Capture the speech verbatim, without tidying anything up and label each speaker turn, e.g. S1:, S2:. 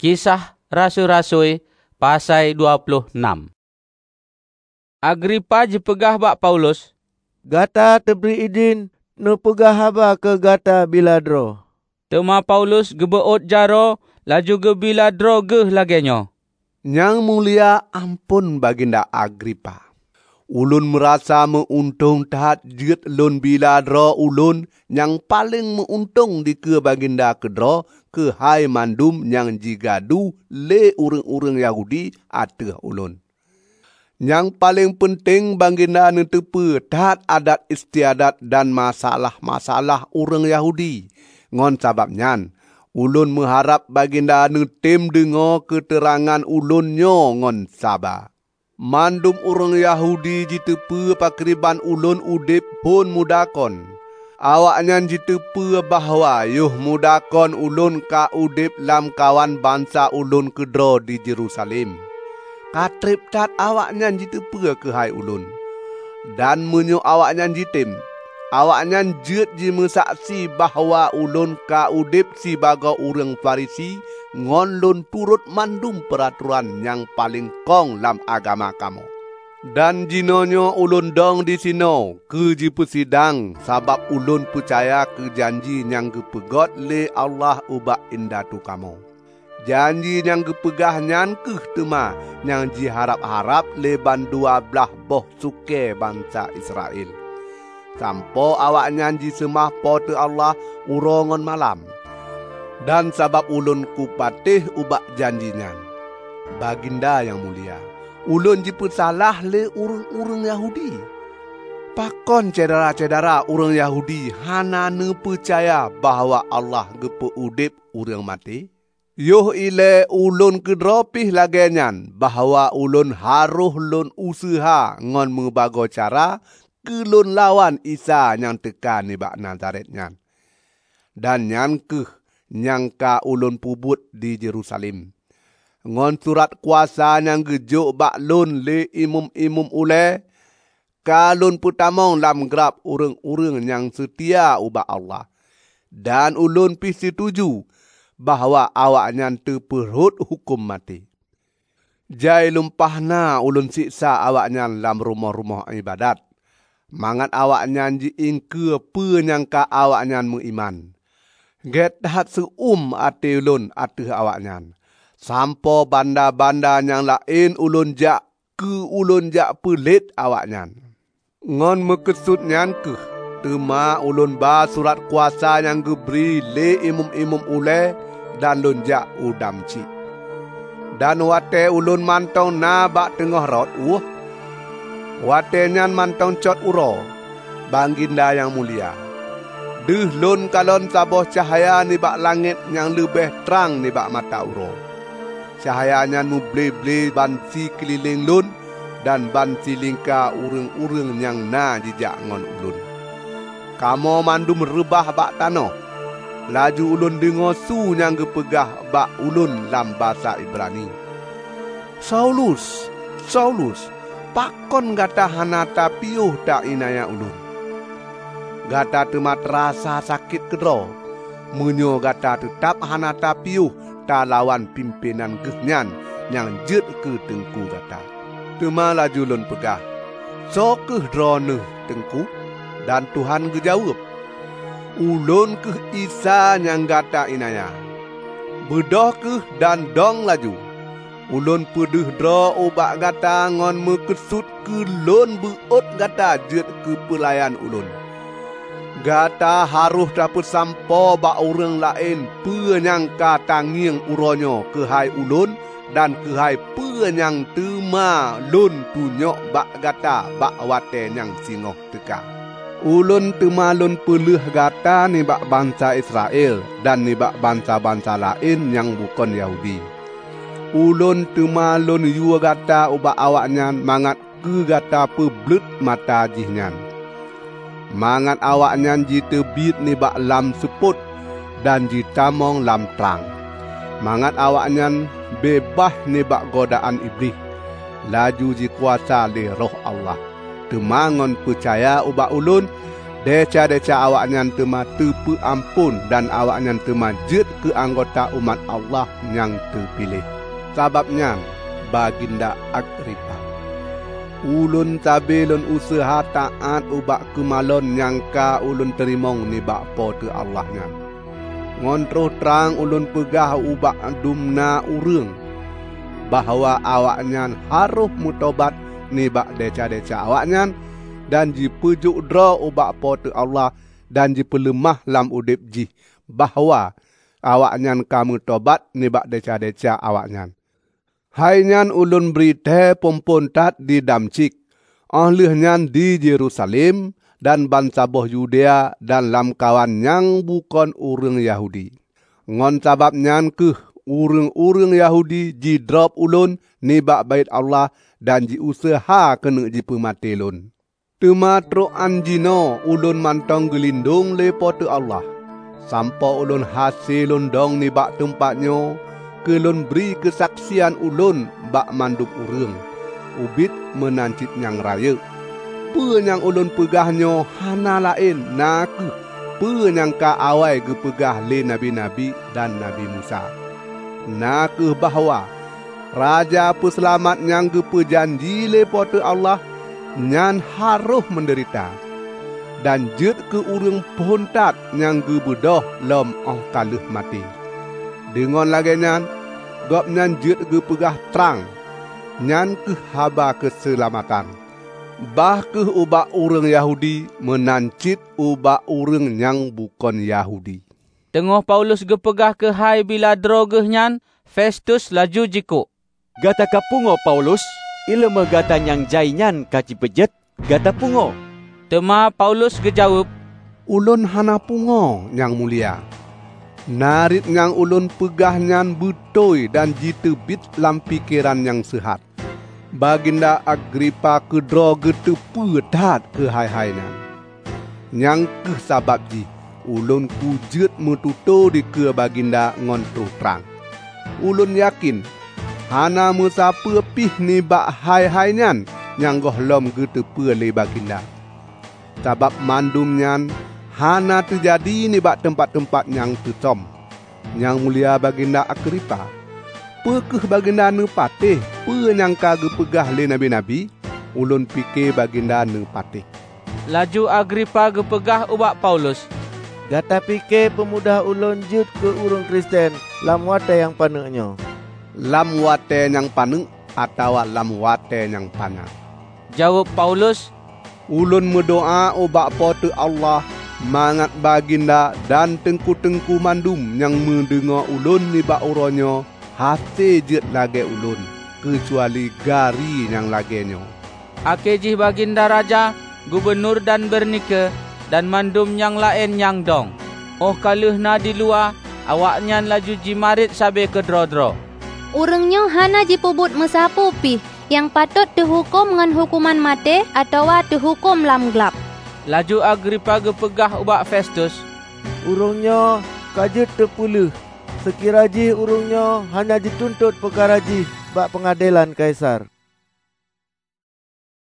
S1: Kisah Rasul-Rasul pasal dua puluh enam. Agripa jepegah bak Paulus.
S2: Gata teberi izin nu pegah haba ke gata Biladro.
S1: Tema Paulus gebeot jaro laju ge Biladro geh lagenyo.
S3: Yang mulia ampun baginda Agripa. Ulun merasa meuntung tahat jeut lun Biladro ulun yang paling meuntung di ke baginda kedro ke hai mandum yang jigadu le urang-urang Yahudi ateh ulun. Yang paling penting baginda netepe tahat adat istiadat dan masalah-masalah urang Yahudi. Ngon sababnyan, ulun mengharap baginda netem dengo keterangan ulunnya ngon saba. Mandum urang Yahudi jitepe pakriban ulun udip pun mudakon. Awaknyan jitepe bahwa yuh mudakon ulun ka udip lam kawan bangsa ulun kedro di Jerusalem. Katrip tat awaknyan jitepe ke hai ulun. Dan menyo awaknyan jitim. Awaknyan jeut ji mesaksi bahwa ulun ka udip si baga urang Farisi ngon lun turut mandum peraturan yang paling kong lam agama kamu. Dan jinonyo ulun dong di sino ke ji persidang sabab ulun percaya ke janji yang gepegot le Allah ubak indatu kamu. Janji yang gepegah nyan keh tema yang diharap-harap leban dua belah boh suke bangsa Israel. Sampo awaknya jisemah pote Allah urongon malam. Dan sabab ulun kupatih ubak janjinya. Baginda yang mulia, ulun jiput salah le urang-urang Yahudi. Pakon cedera-cedera urang Yahudi hana ne percaya bahwa Allah gepe udip urang mati. Yoh ile ulun kedropih lagenyan bahwa ulun haruh lun usaha ngon mebago cara ke lun lawan Isa yang tekan ni bak Nazaretnyan. Dan nyan keh nyangka ulun pubut di Jerusalem. Ngon surat kuasa yang gejuk bak lun le imum-imum ule kalun putamong lam grab urang-urang yang setia ubak Allah. Dan ulun pih setuju bahwa awaknyan terperhut hukum mati. Jai lumpahna ulun siksa awaknyan lam rumah-rumah ibadat. Mangat awaknyan jiingke penyangka awaknyan mengiman. Get dahat seum ati ulun ateh awaknyan. Sampo banda-banda yang lain ulun jak ke ulun jak pelit awaknyan. Ngon mekesudnyan ke tema ulun ba surat kuasa yang geberi le imum-imum ule dan lunjak udam cik. Dan wate ulun mantong na bak tengah rot uh. Wate nyan mantong cot uro. Baginda yang mulia. Deh lun kalon saboh cahaya ni bak langit yang lebih terang ni bak mata uro. Cahaya nyan mu ble-ble bansi keliling lun dan bansi lingka urang-urang yang na jejak ngon ulun. Kamu mandum rebah bak tanoh. Laju ulun dengar su yang gepegah bak ulun lam bahasa Ibrani. Saulus, Saulus, pakon gata hanata piuh tak inaya ulun. Gata temat rasa sakit kedro. Menyo gata tetap hanata piuh tak lawan pimpinan gehnyan yang jet ke tengku gata. Tema laju ulun pegah. So keh drone tengku dan Tuhan gejawab. Ulun ke Isa yang gata inaya. Bedoh ke dan dong laju. Ulun pedih dra ubak gata ngon mekesut ke lun beut gata jet ke pelayan ulun. Gata haruh dapat sampo bak orang lain penyangka tangiang uronyo ke hai ulun dan ke hai penyang tema lun tunyok bak gata bak wate yang singoh teka. Ulun temalun pelih gata ni bak bangsa Israel dan ni bak bangsa-bangsa lain yang bukan Yahudi. Ulun temalun yua gata ubak awaknyan mangat ke gata peblut mata jihnyan. Mangat awaknyan jitebit ni bak lam seput dan jitamong lam terang. Mangat awaknyan bebas ni bak godaan iblis. Laju ji kuasa le roh Allah. Temangon percaya ubak ulun Deca-deca awaknyan tema tepu ampun dan awaknyan tema jut ke anggota umat Allah yang terpilih. Sababnya Baginda Agripa, ulun tabe lun usaha taat ubak kemalon nyangka ulun terimong ni bak po te Allah nyan. Ngontroh terang ulun pegah ubak dumna urang bahawa awaknyan harus mutobat ni bak deca-deca awaknyan dan ji pujuk dra ubak po te Allah dan ji pelemah lam udip ji bahawa awaknyan kamu tobat ni bak deca-deca awaknyan. Hai nyan ulun berite pompontat di Damcik, ahlih nyan di Jerusalem dan bangsa boh Yudea dan lam kawan yang bukan urang Yahudi. Ngon sabab nyan ke urang-urang Yahudi ji drop ulun ni bak bait Allah dan ji usaha kena ji pemati lun. Tema tro anjino ulun mantong gelindung lepo te Allah. Sampai ulun hasil ulun dong ni bak tempatnya, ke ulun beri kesaksian ulun bak manduk urang. Ubit menancit nyang raya. Pe nyang ulun pegahnya hana lain naku. Pe nyang ka awai ge pegah le nabi-nabi dan Nabi Musa. Naku bahawa Raja Peselamat nyang ge pejanji lepo te Allah nyan harus menderita dan jut ke urang pontat yang gebedoh lom oh kaluh mati. Dengan lagi nyan gop nyan jut ge pegah terang nyan ke haba keselamatan. Bah ke ubak urang Yahudi menancit ubak urang yang bukan Yahudi.
S1: Tengah Paulus ge pegah ke hai bila drogeh nyan, Festus laju jiko.
S4: Gata kapungo Paulus, ilmu gata yang jainyan kaci pejet, gata pungo.
S1: Tema Paulus gejawab,
S3: ulun hana pungo yang mulia. Narit yang ulun pegah nyan betoy dan jitebit lam pikiran yang sehat. Baginda Agripa kedro getepu dat ke hai-hai nyan. Yang ke sabab ji, ulun kujut metuto di ke baginda ngontru terang. Ulun yakin, hana musapa pih ni bak hai-hai nyan yang gohlom getepu le baginda. Sabab mandum nyan hana terjadi ni bak tempat-tempat yang tutom. Yang mulia baginda Agripa, pekeh baginda ne patih, pe yang kage pegah le nabi-nabi, ulun fikir baginda ne patih.
S1: Laju Agripa gepegah ubak Paulus.
S2: Gata fikir pemuda ulun jut ke urang Kristen lam wate yang paneknya.
S3: Lam wate yang paneng atau lam wate yang pana.
S1: Jawab Paulus,
S3: ulun mendoa ubak pote Allah mangat baginda dan tengku-tengku mandum yang mendengar ulun ni bak uronyo hati jet lagi ulun kecuali gari yang lagenyo.
S1: Akejih baginda raja, gubernur dan Bernike dan mandum yang lain yang dong. Oh kaluh na di luar, awaknya laju jimarit sabe ke dro-dro.
S5: Urangnya hana jipubut mesapu pih yang patut dihukum dengan hukuman mati atau dihukum lam gelap.
S1: Laju Agripa gepegah ubak Festus.
S2: Urungnya kajut terpuluh. Sekira jih urungnya hanya dituntut perkara jih bak pengadilan Kaisar.